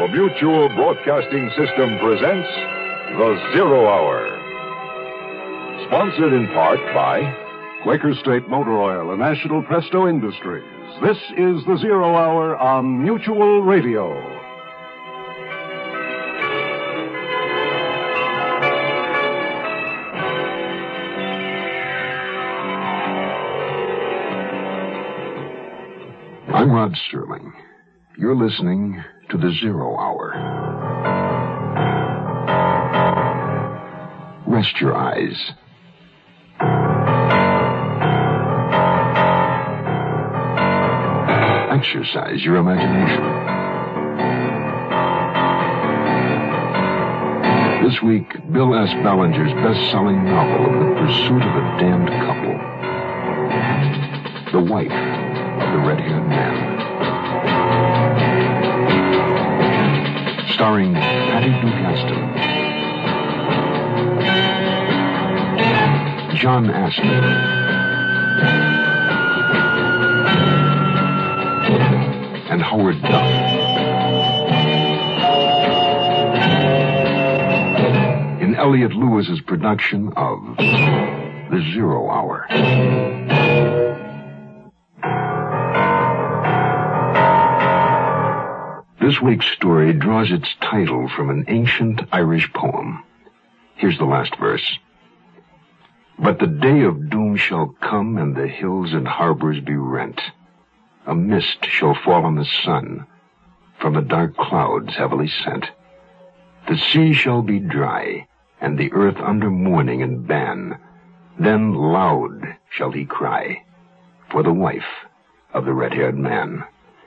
Mutual Broadcasting System presents The Zero Hour. Sponsored in part by Quaker State Motor Oil and National Presto Industries. This is The Zero Hour on Mutual Radio. I'm Rod Sterling. You're listening to The Zero Hour. Rest your eyes. Exercise your imagination. This week, Bill S. Ballinger's best-selling novel of The Pursuit of a Damned Couple. The wife of the red-haired man. Starring Patty Duke-Aston, John Astin, and Howard Duff. In Elliot Lewis's production of The Zero Hour. This week's story draws its title from an ancient Irish poem. Here's the last verse. But the day of doom shall come, and the hills and harbors be rent. A mist shall fall on the sun, from the dark clouds heavily sent. The sea shall be dry, and the earth under mourning and ban. Then loud shall he cry for the wife of the red-haired man.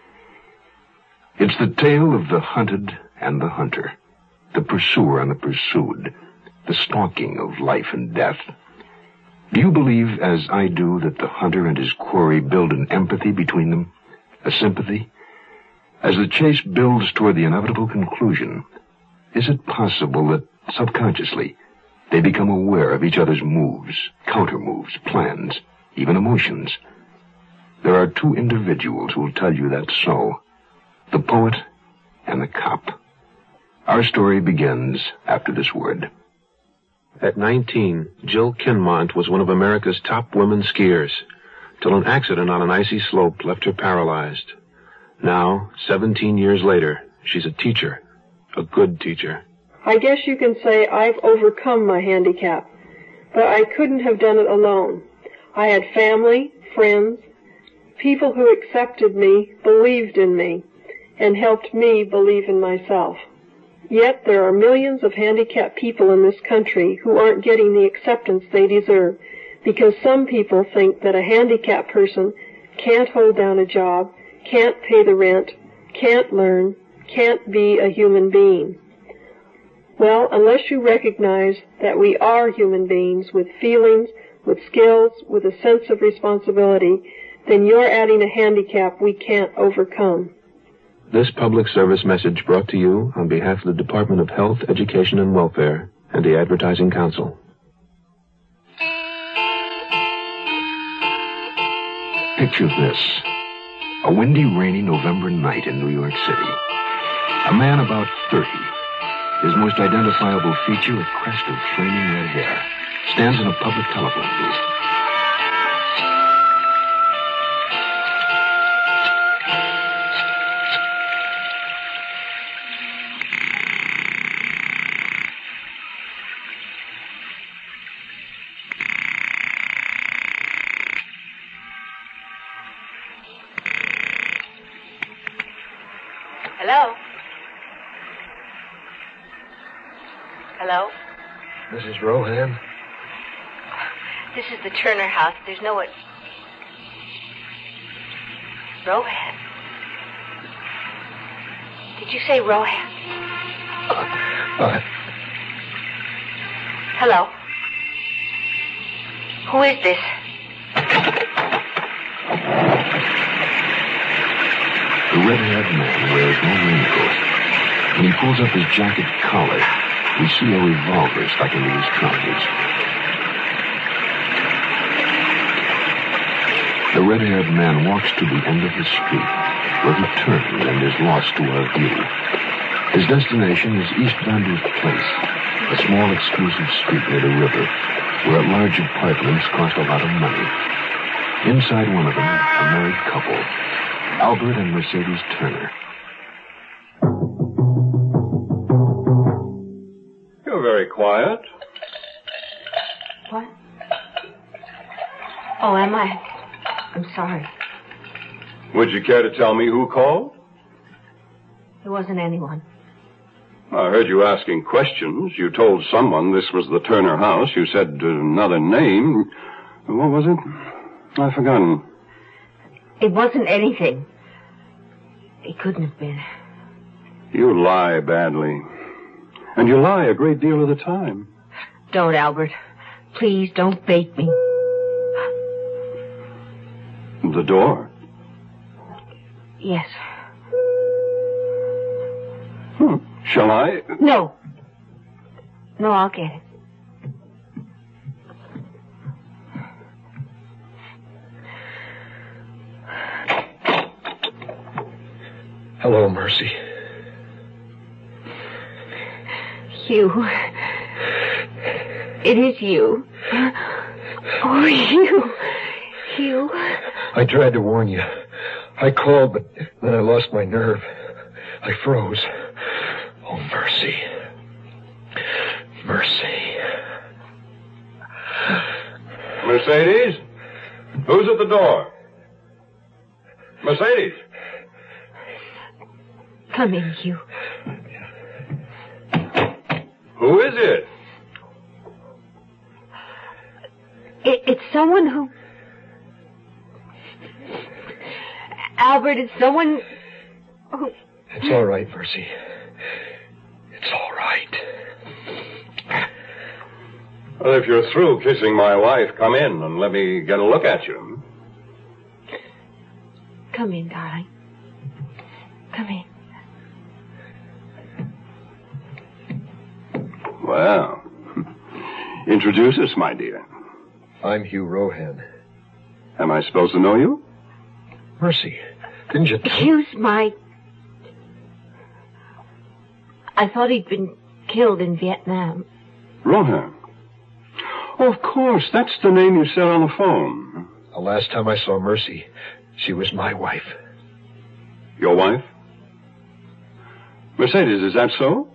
It's the tale of the hunted and the hunter, the pursuer and the pursued, the stalking of life and death. Do you believe, as I do, that the hunter and his quarry build an empathy between them, a sympathy? As the chase builds toward the inevitable conclusion, is it possible that, subconsciously, they become aware of each other's moves, counter-moves, plans, even emotions? There are two individuals who will tell you that's so. The poet and the cop. Our story begins after this word. At 19, Jill Kinmont was one of America's top women skiers, till an accident on an icy slope left her paralyzed. Now, 17 years later, she's a teacher, a good teacher. I guess you can say I've overcome my handicap, but I couldn't have done it alone. I had family, friends, people who accepted me, believed in me, and helped me believe in myself. Yet there are millions of handicapped people in this country who aren't getting the acceptance they deserve because some people think that a handicapped person can't hold down a job, can't pay the rent, can't learn, can't be a human being. Well, unless you recognize that we are human beings with feelings, with skills, with a sense of responsibility, then you're adding a handicap we can't overcome. This public service message brought to you on behalf of the Department of Health, Education, and Welfare and the Advertising Council. Picture this. A windy, rainy November night in New York City. A man about 30, his most identifiable feature a crest of flaming red hair, stands in a public telephone booth. Hello? Hello? Mrs. Rohan? This is the Turner house. There's no one... Rohan? Did you say Rohan? Hello? Who is this? The red-haired man wears no raincoat. When he pulls up his jacket collar, we see a revolver stuck into his trousers. The red-haired man walks to the end of the street, where he turns and is lost to our view. His destination is East Vanders Place, a small exclusive street near the river, where large apartments cost a lot of money. Inside one of them, a married couple, Albert and Mercedes Turner. You're very quiet. What? Oh, am I? I'm sorry. Would you care to tell me who called? There wasn't anyone. I heard you asking questions. You told someone this was the Turner house. You said another name. What was it? I've forgotten. It wasn't anything. It couldn't have been. You lie badly. And you lie a great deal of the time. Don't, Albert. Please don't bait me. The door? Yes. Shall I? No. No, I'll get it. Hello, Mercy. Hugh. It is you. Oh, Hugh. Hugh. I tried to warn you. I called, but then I lost my nerve. I froze. Oh, Mercy. Mercy. Mercedes? Who's at the door? Mercedes? Come in, Hugh. Who is it? It's someone who... Albert, it's someone who... It's all right, Mercy. It's all right. Well, if you're through kissing my wife, come in and let me get a look at you. Come in, darling. Come in. Well, introduce us, my dear. I'm Hugh Rohan. Am I supposed to know you? Mercy, didn't you... Hugh's my... I thought he'd been killed in Vietnam. Rohan. Oh, of course. That's the name you said on the phone. The last time I saw Mercy, she was my wife. Your wife? Mercedes, is that so?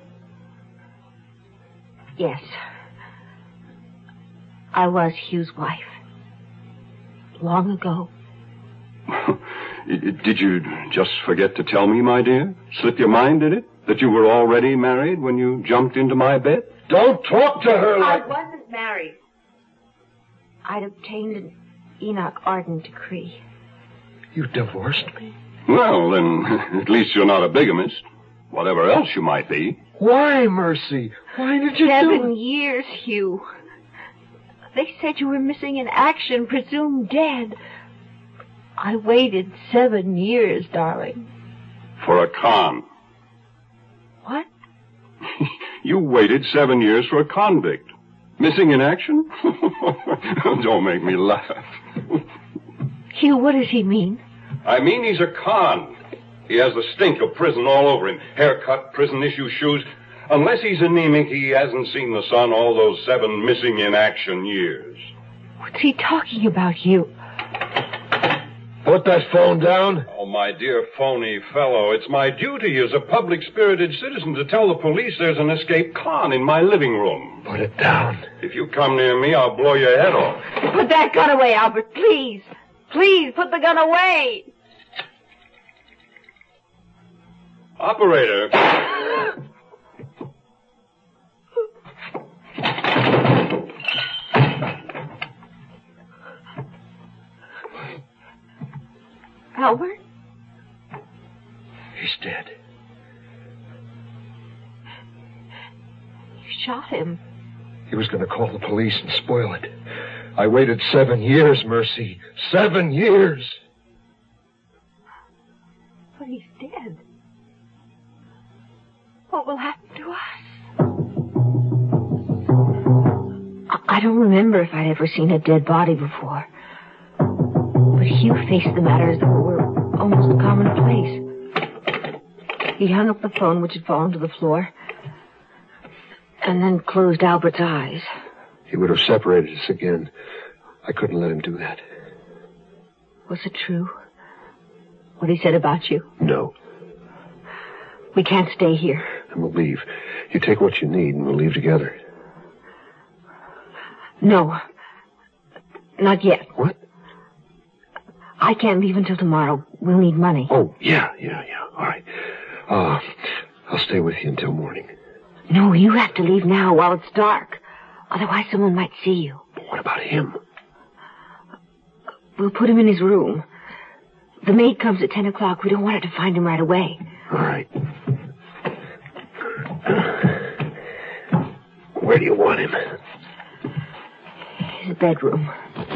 Yes. I was Hugh's wife. Long ago. Did you just forget to tell me, my dear? Slip your mind, did it? That you were already married when you jumped into my bed? Don't talk to her I like... wasn't married. I'd obtained an Enoch Arden decree. You divorced me? Well, then, at least you're not a bigamist. Whatever else you might be. Why, Mercy? Why did you do 7 years, Hugh. They said you were missing in action, presumed dead. I waited 7 years, darling. For a con. What? You waited 7 years for a convict. Missing in action? Don't make me laugh. Hugh, what does he mean? I mean he's a con. He has the stink of prison all over him. Haircut, prison-issue shoes. Unless he's anemic, he hasn't seen the sun all those 7 missing in action years. What's he talking about, Hugh? Put that phone down. Oh, my dear phony fellow, it's my duty as a public-spirited citizen to tell the police there's an escaped con in my living room. Put it down. If you come near me, I'll blow your head off. Put that gun away, Albert, please. Please, put the gun away. Operator. Albert? He's dead. You shot him. He was going to call the police and spoil it. I waited 7 years, Mercy. 7 years. But he's dead. What will happen to us? I don't remember if I'd ever seen a dead body before. But Hugh faced the matter as though it were almost commonplace. He hung up the phone, which had fallen to the floor, and then closed Albert's eyes. He would have separated us again. I couldn't let him do that. Was it true? What he said about you? No. We can't stay here. And we'll leave. You take what you need and we'll leave together. No. Not yet. What? I can't leave until tomorrow. We'll need money. Oh, yeah. All right. I'll stay with you until morning. No, you have to leave now while it's dark. Otherwise someone might see you. But what about him? We'll put him in his room. The maid comes at 10 o'clock. We don't want her to find him right away. All right. Where do you want him? His bedroom.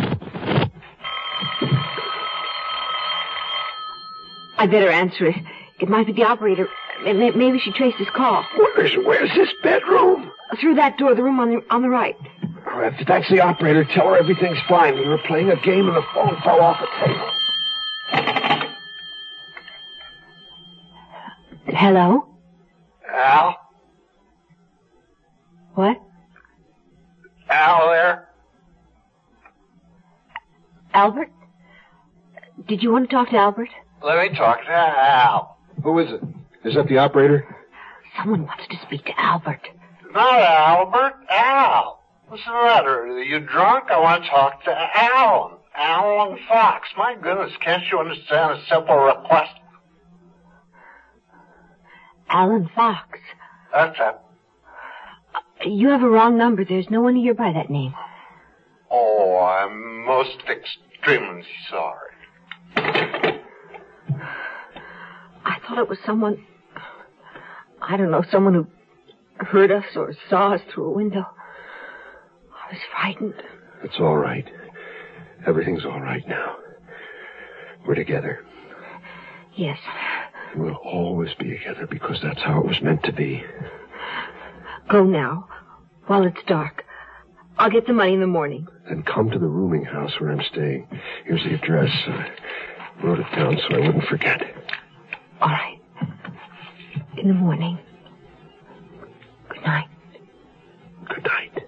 I'd better answer it. It might be the operator. Maybe she traced his call. Where's this bedroom? Through that door, the room on the right. All right, if that's the operator, tell her everything's fine. We were playing a game and the phone fell off the table. Hello? Al? What? Al there? Albert? Did you want to talk to Albert? Let me talk to Al. Who is it? Is that the operator? Someone wants to speak to Albert. Not Albert, Al. What's the matter? Are you drunk? I want to talk to Alan. Alan Fox. My goodness, can't you understand a simple request? Alan Fox. That's it. You have a wrong number. There's no one here by that name. Oh, I'm most extremely sorry. I thought it was someone... I don't know, someone who heard us or saw us through a window. I was frightened. It's all right. Everything's all right now. We're together. Yes. And we'll always be together because that's how it was meant to be. Go now, while it's dark. I'll get the money in the morning. Then come to the rooming house where I'm staying. Here's the address. I wrote it down so I wouldn't forget. All right. In the morning. Good night. Good night.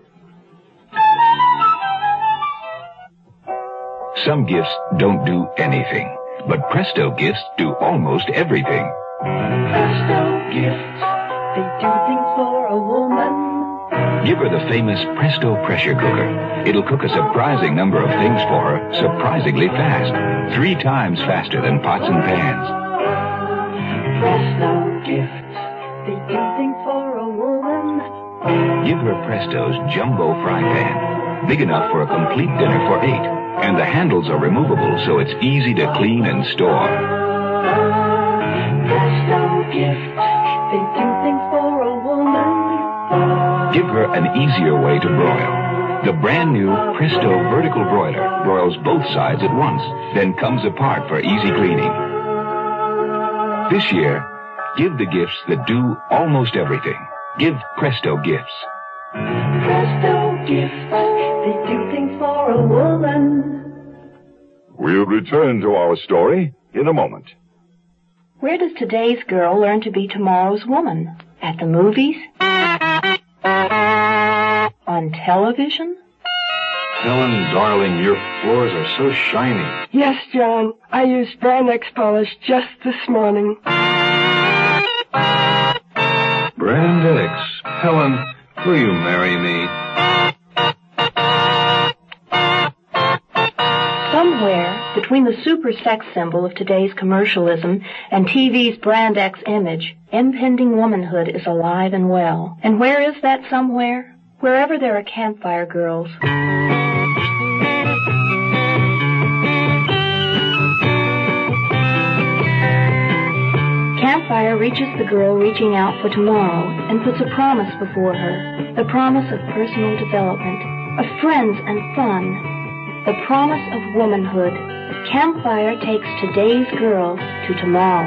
Some gifts don't do anything, but Presto gifts do almost everything. Presto gifts, they do things for a woman. Give her the famous Presto pressure cooker. It'll cook a surprising number of things for her, surprisingly fast. 3 times faster than pots and pans. Presto gifts, they do things for a woman. Give her Presto's jumbo fry pan, big enough for a complete dinner for 8. And the handles are removable, so it's easy to clean and store. Presto gifts, they do things for a woman. Give her an easier way to broil. The brand new Presto vertical broiler broils both sides at once, then comes apart for easy cleaning. This year, give the gifts that do almost everything. Give Presto gifts. Presto gifts, they do things for a woman. We'll return to our story in a moment. Where does today's girl learn to be tomorrow's woman? At the movies? On television? Helen, darling, your floors are so shiny. Yes, John. I used Brandex polish just this morning. Brandex. Helen, will you marry me? Somewhere between the super sex symbol of today's commercialism and TV's Brandex image, impending womanhood is alive and well. And where is that somewhere? Wherever there are campfire girls. Campfire reaches the girl reaching out for tomorrow and puts a promise before her. The promise of personal development, of friends and fun. The promise of womanhood. Campfire takes today's girl to tomorrow.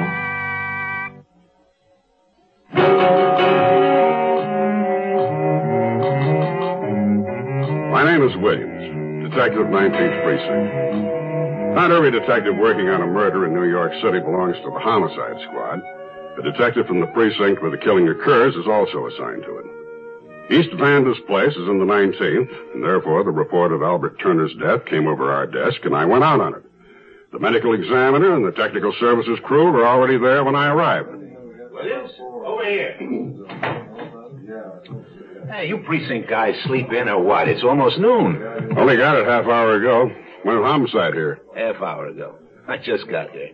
My name is Williams, detective of 19th Precinct. Not every detective working on a murder in New York City belongs to the homicide squad. A detective from the precinct where the killing occurs is also assigned to it. East Vanda's place is in the 19th, and therefore the report of Albert Turner's death came over our desk, and I went out on it. The medical examiner and the technical services crew were already there when I arrived. Williams, over here. Hey, you precinct guys sleep in or what? It's almost noon. Only got it half hour ago. Went homicide here. Half hour ago. I just got there.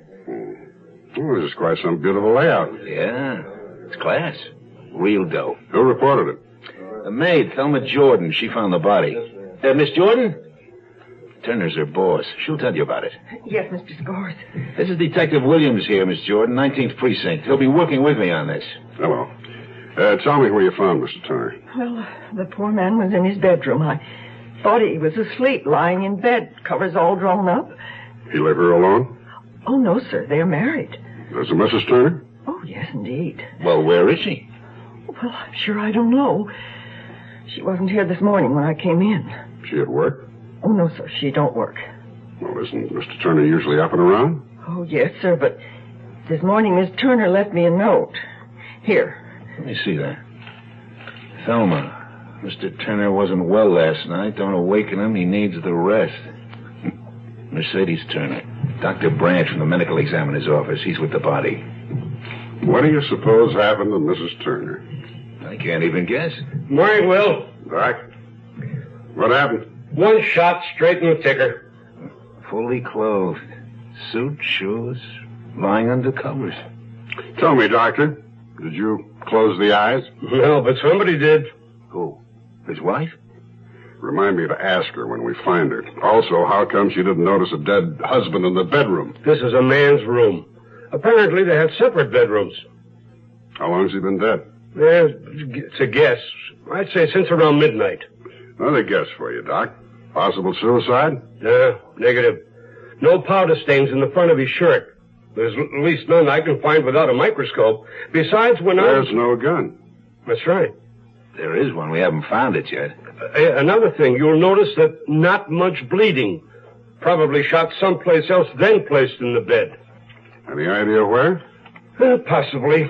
Oh, this is quite some beautiful layout. Yeah, it's class. Real dough. Who reported it? The maid, Thelma Jordan. She found the body. Miss Jordan? Turner's her boss. She'll tell you about it. Yes, Mr. Scores. This is Detective Williams here, Miss Jordan, 19th Precinct. He'll be working with me on this. Hello. Tell me where you found Mr. Turner. Well, the poor man was in his bedroom. I thought he was asleep, lying in bed, covers all drawn up. He live here alone? Oh, no, sir. They're married. There's a Mrs. Turner? Oh, yes, indeed. Well, where is she? Well, I'm sure I don't know. She wasn't here this morning when I came in. She at work? Oh, no, sir. She don't work. Well, isn't Mr. Turner usually up and around? Oh, yes, sir, but this morning Miss Turner left me a note. Here. Let me see that. Thelma, Mr. Turner wasn't well last night. Don't awaken him. He needs the rest. Mercedes Turner. Dr. Branch from the medical examiner's office. He's with the body. What do you suppose happened to Mrs. Turner? I can't even guess. Morning, Will. Doc? What happened? One shot straight in the ticker. Fully clothed. Suit, shoes, lying under covers. Tell me, Doctor, did you close the eyes? No, but somebody did. Who? His wife? Remind me to ask her when we find her. Also, how come she didn't notice a dead husband in the bedroom? This is a man's room. Apparently, they had separate bedrooms. How long's he been dead? It's a guess. I'd say since around midnight. Another guess for you, Doc. Possible suicide? Negative. No powder stains in the front of his shirt. There's at least none I can find without a microscope. Besides, There's no gun. That's right. There is one. We haven't found it yet. Another thing, you'll notice that not much bleeding. Probably shot someplace else, then placed in the bed. Any idea where? Possibly.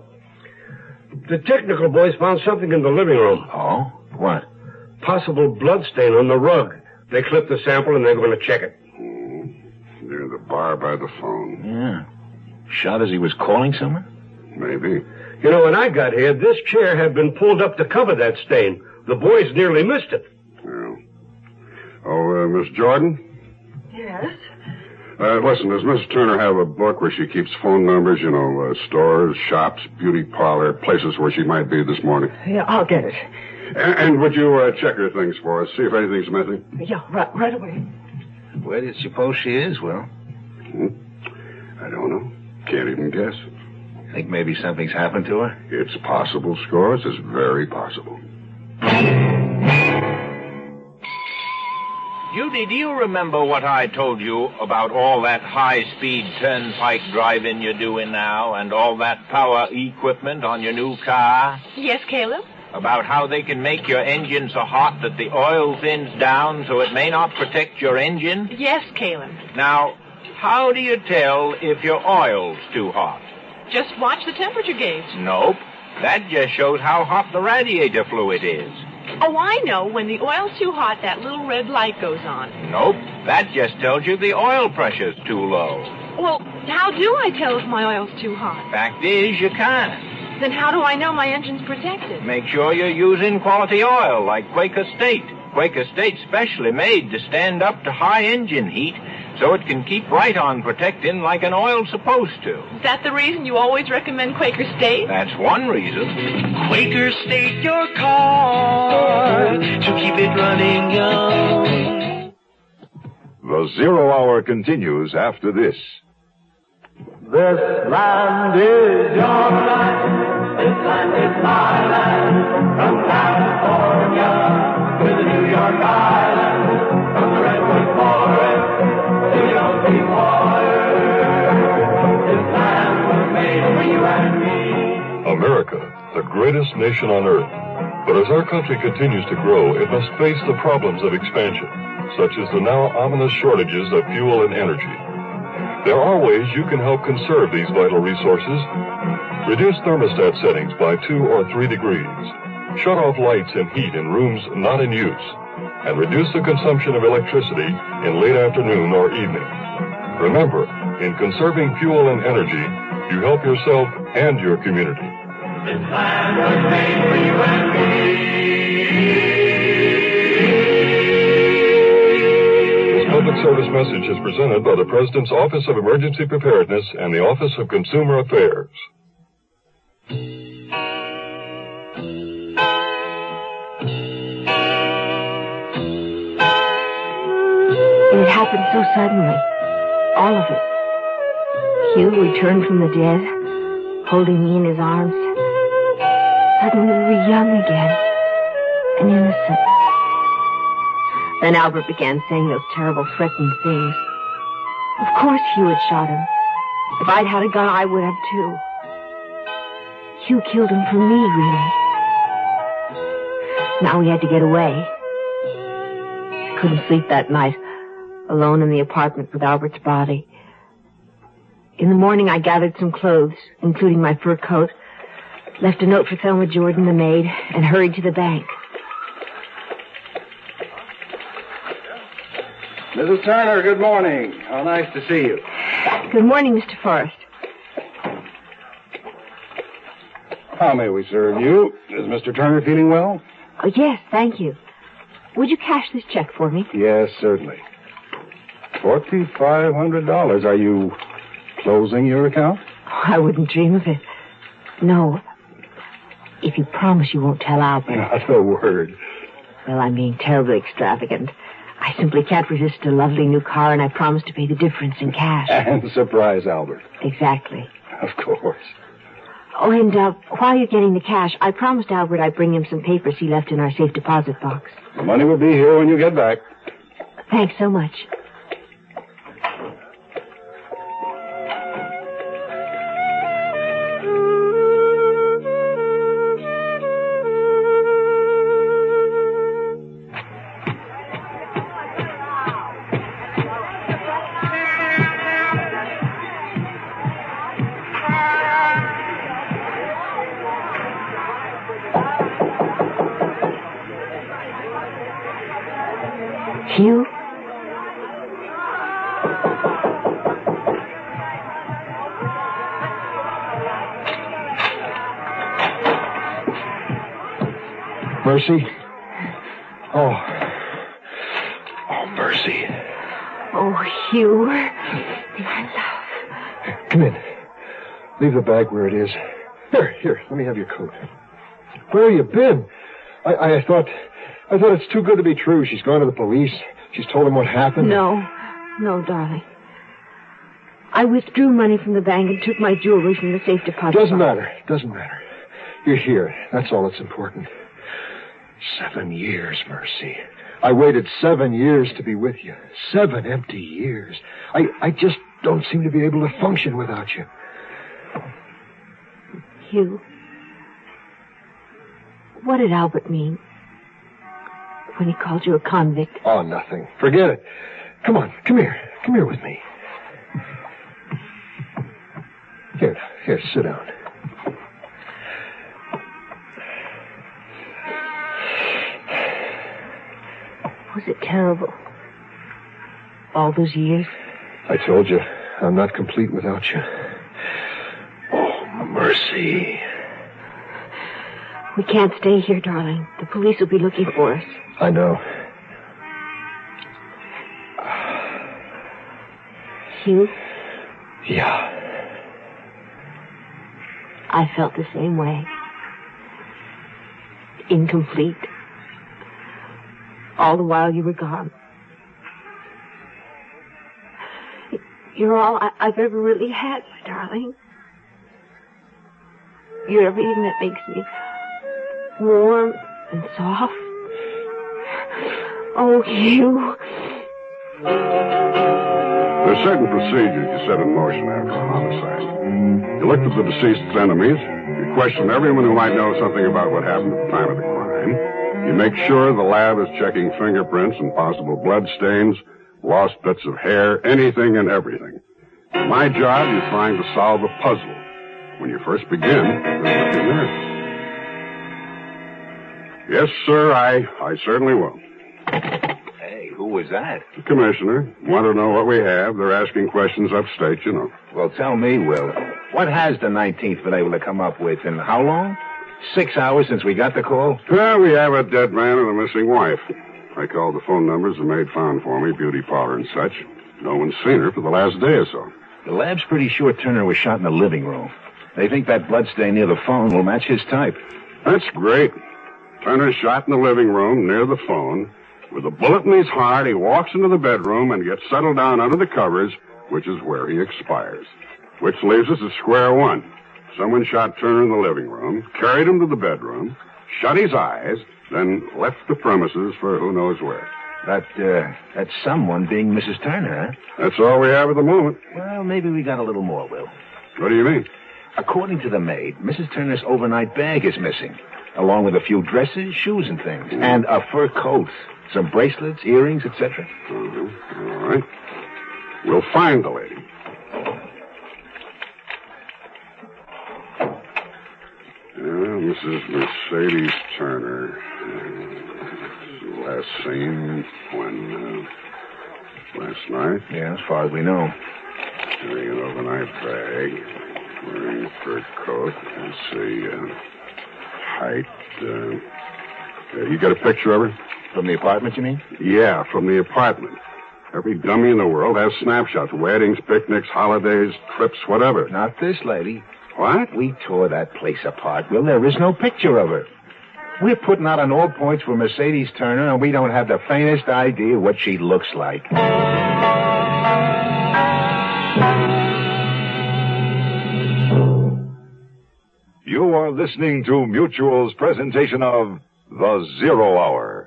The technical boys found something in the living room. Oh? What? Possible blood stain on the rug. They clipped the sample and they're going to check it. Near the bar by the phone. Yeah. Shot as he was calling someone? Maybe. You know, when I got here, this chair had been pulled up to cover that stain. The boys nearly missed it. Yeah. Oh, Miss Jordan? Yes? Listen, does Miss Turner have a book where she keeps phone numbers, stores, shops, beauty parlor, places where she might be this morning? Yeah, I'll get it. And would you check her things for us, see if anything's missing? Yeah, right away. Where do you suppose she is, Will? I don't know. Can't even guess. Think maybe something's happened to her? It's possible, Scores. It's very possible. Judy, do you remember what I told you about all that high-speed turnpike driving you're doing now and all that power equipment on your new car? Yes, Caleb? About how they can make your engine so hot that the oil thins down so it may not protect your engine? Yes, Caleb. Now, how do you tell if your oil's too hot? Just watch the temperature gauge. Nope. That just shows how hot the radiator fluid is. Oh, I know. When the oil's too hot, that little red light goes on. Nope. That just tells you the oil pressure's too low. Well, how do I tell if my oil's too hot? Fact is, you can't. Then how do I know my engine's protected? Make sure you're using quality oil like Quaker State. Quaker State's specially made to stand up to high engine heat so it can keep right on protecting like an oil's supposed to. Is that the reason you always recommend Quaker State? That's one reason. Quaker State your car to keep it running young. The Zero Hour continues after this. This land is your land. This land is my land. From California to the New York Island. From the Redwood Forest to the Ocean water. This land was made for you and me. America, the greatest nation on earth. But as our country continues to grow, it must face the problems of expansion, such as the now ominous shortages of fuel and energy. There are ways you can help conserve these vital resources. Reduce thermostat settings by 2 or 3 degrees. Shut off lights and heat in rooms not in use. And reduce the consumption of electricity in late afternoon or evening. Remember, in conserving fuel and energy, you help yourself and your community. This land was made for you and me. This public service message is presented by the President's Office of Emergency Preparedness and the Office of Consumer Affairs. It happened so suddenly. All of it. Hugh returned from the dead, holding me in his arms. Suddenly we were young again, and innocent. Then Albert began saying those terrible, threatening things. Of course Hugh had shot him. If I'd had a gun, I would have too. Hugh killed him for me, really. Now we had to get away. I couldn't sleep that night, alone in the apartment with Albert's body. In the morning, I gathered some clothes, including my fur coat, left a note for Thelma Jordan, the maid, and hurried to the bank. Mrs. Turner, good morning. How nice to see you. Good morning, Mr. Forrest. How may we serve you? Is Mr. Turner feeling well? Oh, yes, thank you. Would you cash this check for me? Yes, certainly. $4,500. Are you closing your account? Oh, I wouldn't dream of it. No. If you promise you won't tell Albert. Not a word. Well, I'm being terribly extravagant. I simply can't resist a lovely new car, and I promise to pay the difference in cash. And surprise Albert. Exactly. Of course. Oh, and while you're getting the cash, I promised Albert I'd bring him some papers he left in our safe deposit box. The money will be here when you get back. Thanks so much. Hugh? Mercy? Oh, Mercy. Oh, Hugh. My love. Come in. Leave the bag where it is. Here, let me have your coat. Where have you been? I thought it's too good to be true. She's gone to the police. She's told him what happened. No, darling. I withdrew money from the bank and took my jewelry from the safe deposit. Doesn't matter. You're here. That's all that's important. 7 years, Mercy. I waited 7 years to be with you. 7 empty years. I just don't seem to be able to function without you. Hugh, what did Albert mean when he called you a convict? Oh, nothing. Forget it. Come on, come here. Come here with me. Here, sit down. Was it terrible? All those years? I told you, I'm not complete without you. Oh, Mercy. We can't stay here, darling. The police will be looking for us. I know. Hugh? Yeah. I felt the same way. Incomplete. All the while you were gone. You're all I've ever really had, my darling. You're everything that makes me warm and soft. Oh, Hugh. There's certain procedures you set in motion after a homicide. You look for the deceased's enemies. You question everyone who might know something about what happened at the time of the crime. You make sure the lab is checking fingerprints and possible blood stains, lost bits of hair, anything and everything. My job is trying to solve a puzzle. when you first begin, then look in there. Yes, sir, I certainly will. Hey, who was that? The commissioner. Want to know what we have. They're asking questions upstate, you know. Well, tell me, Will, what has the 19th been able to come up with, and how long? 6 hours since we got the call? Well, we have a dead man and a missing wife. I called the phone numbers the maid found for me, beauty parlor and such. No one's seen her for the last day or so. The lab's pretty sure Turner was shot in the living room. They think that bloodstain near the phone will match his type. That's great. Turner's shot in the living room near the phone. With a bullet in his heart, he walks into the bedroom and gets settled down under the covers, which is where he expires. Which leaves us at square one. Someone shot Turner in the living room, carried him to the bedroom, shut his eyes, then left the premises for who knows where. That's someone being Mrs. Turner, huh? That's all we have at the moment. Well, maybe we got a little more, Will. What do you mean? According to the maid, Mrs. Turner's overnight bag is missing, along with a few dresses, shoes, and things, and a fur coat, some bracelets, earrings, etc. Mm-hmm. All right. We'll find the lady. Mrs. Mercedes Turner. Last seen when? Last night? Yeah, as far as we know. Carrying an overnight bag, wearing a fur coat. Let's see, height. You got a picture of her? From the apartment, you mean? Yeah, from the apartment. Every dummy in the world has snapshots. Weddings, picnics, holidays, trips, whatever. Not this lady. What? We tore that place apart, Will. There is no picture of her. We're putting out on all points for Mercedes Turner, and we don't have the faintest idea what she looks like. You are listening to Mutual's presentation of The Zero Hour.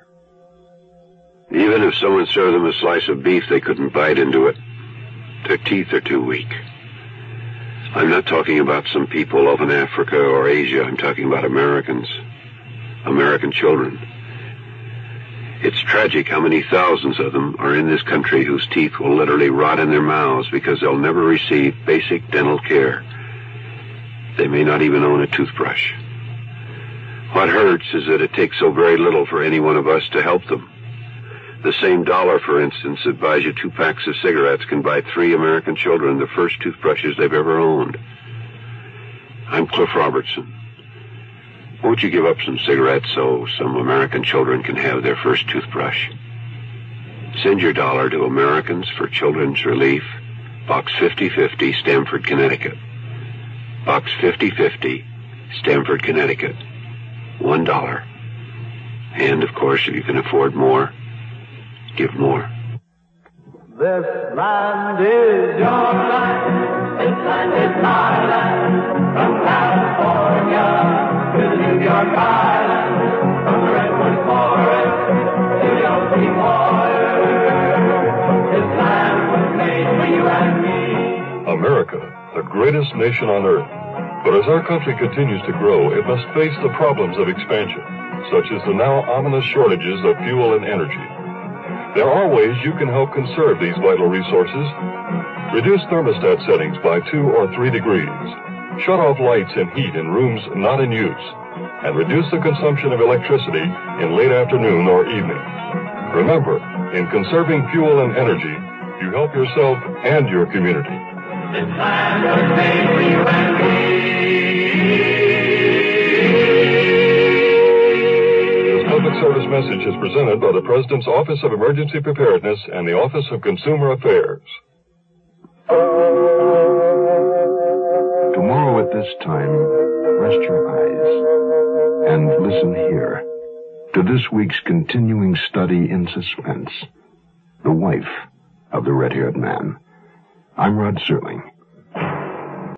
Even if someone served them a slice of beef, they couldn't bite into it. Their teeth are too weak. I'm not talking about some people off in Africa or Asia. I'm talking about Americans. American children. It's tragic how many thousands of them are in this country whose teeth will literally rot in their mouths because they'll never receive basic dental care. They may not even own a toothbrush. What hurts is that it takes so very little for any one of us to help them. The same dollar, for instance, that buys you 2 packs of cigarettes can buy 3 American children the first toothbrushes they've ever owned. I'm Cliff Robertson. Won't you give up some cigarettes so some American children can have their first toothbrush? Send your dollar to Americans for Children's Relief, Box 5050, Stamford, Connecticut. Box 5050, Stamford, Connecticut. $1. And, of course, if you can afford more, give more. This land is your land. This land is my land. From California to the New York Island. From the Redwood Forest to the ocean water. This land was made for you and me. America, the greatest nation on earth. But as our country continues to grow, it must face the problems of expansion, such as the now ominous shortages of fuel and energy. There are ways you can help conserve these vital resources. Reduce thermostat settings by 2 or 3 degrees. Shut off lights and heat in rooms not in use. And reduce the consumption of electricity in late afternoon or evening. Remember, in conserving fuel and energy, you help yourself and your community. This land was made for you and me. Public service message is presented by the President's Office of Emergency Preparedness and the Office of Consumer Affairs. Tomorrow at this time, rest your eyes and listen here to this week's continuing study in suspense, The Wife of the Red-Haired Man. I'm Rod Serling.